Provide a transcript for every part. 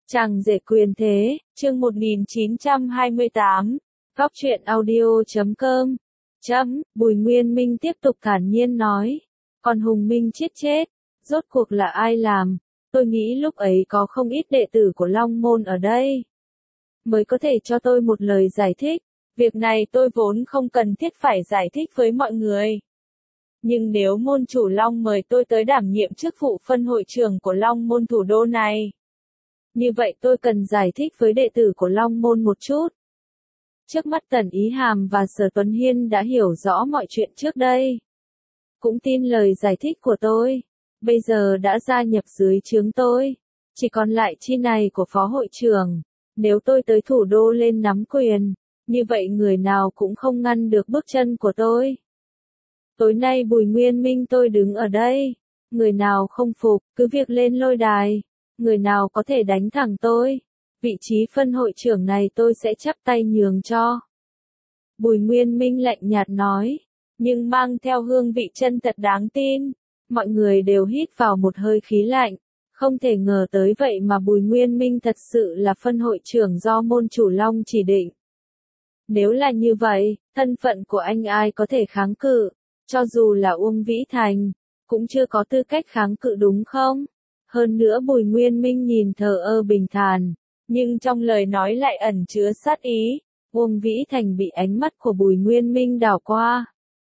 Chàng rể quyền thế, chương 1928, góc truyện audio.com. Bùi Nguyên Minh tiếp tục thản nhiên nói. Còn Hùng Minh chết, rốt cuộc là ai làm? Tôi nghĩ lúc ấy có không ít đệ tử của Long Môn ở đây. Mới có thể cho tôi một lời giải thích. Việc này tôi vốn không cần thiết phải giải thích với mọi người. Nhưng nếu môn chủ Long mời tôi tới đảm nhiệm chức vụ phân hội trưởng của Long Môn thủ đô này, như vậy tôi cần giải thích với đệ tử của Long Môn một chút. Trước mắt Tần Ý Hàm và Sở Tuấn Hiên đã hiểu rõ mọi chuyện trước đây. Cũng tin lời giải thích của tôi. Bây giờ đã gia nhập dưới trướng tôi. Chỉ còn lại chi này của phó hội trưởng. Nếu tôi tới thủ đô lên nắm quyền, như vậy người nào cũng không ngăn được bước chân của tôi. Tối nay Bùi Nguyên Minh tôi đứng ở đây. Người nào không phục, cứ việc lên lôi đài. Người nào có thể đánh thẳng tôi, vị trí phân hội trưởng này tôi sẽ chắp tay nhường cho. Bùi Nguyên Minh lạnh nhạt nói, nhưng mang theo hương vị chân thật đáng tin. Mọi người đều hít vào một hơi khí lạnh. Không thể ngờ tới vậy mà Bùi Nguyên Minh thật sự là phân hội trưởng do môn chủ Long chỉ định. Nếu là như vậy, thân phận của anh ai có thể kháng cự, cho dù là Uông Vĩ Thành, cũng chưa có tư cách kháng cự đúng không? Hơn nữa Bùi Nguyên Minh nhìn thờ ơ bình thản, nhưng trong lời nói lại ẩn chứa sát ý. Uông Vĩ Thành bị ánh mắt của Bùi Nguyên Minh đảo qua,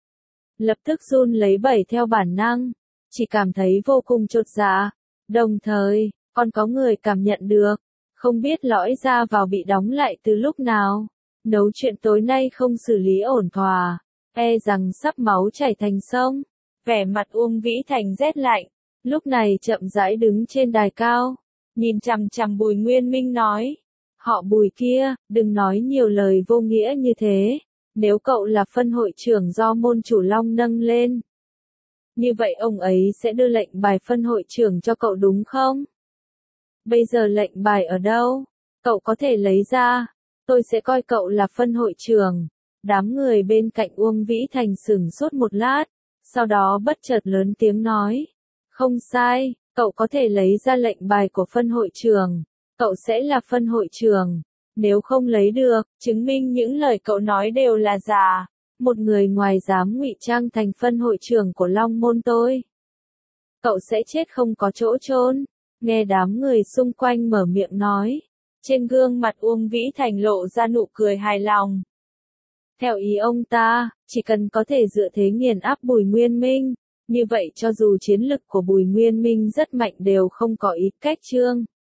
lập tức run lấy bẩy theo bản năng, chỉ cảm thấy vô cùng chột dạ. Đồng thời, còn có người cảm nhận được, không biết lõi ra vào bị đóng lại từ lúc nào. Nấu chuyện tối nay không xử lý ổn thỏa, e rằng sắp máu chảy thành sông. Vẻ mặt Uông Vĩ Thành rét lạnh. Lúc này chậm rãi đứng trên đài cao, nhìn chằm chằm Bùi Nguyên Minh nói, họ Bùi kia, đừng nói nhiều lời vô nghĩa như thế, nếu cậu là phân hội trưởng do môn chủ Long nâng lên. Như vậy ông ấy sẽ đưa lệnh bài phân hội trưởng cho cậu đúng không? Bây giờ lệnh bài ở đâu? Cậu có thể lấy ra, tôi sẽ coi cậu là phân hội trưởng. Đám người bên cạnh Uông Vĩ Thành sửng sốt một lát, sau đó bất chợt lớn tiếng nói. Không sai, cậu có thể lấy ra lệnh bài của phân hội trưởng. Cậu sẽ là phân hội trưởng. Nếu không lấy được, chứng minh những lời cậu nói đều là giả. Một người ngoài dám ngụy trang thành phân hội trưởng của Long Môn tôi, cậu sẽ chết không có chỗ chôn. Nghe đám người xung quanh mở miệng nói, trên gương mặt Uông Vĩ Thành lộ ra nụ cười hài lòng. Theo ý ông ta, chỉ cần có thể dựa thế nghiền áp Bùi Nguyên Minh, như vậy cho dù chiến lực của Bùi Nguyên Minh rất mạnh đều không có ý cách trương.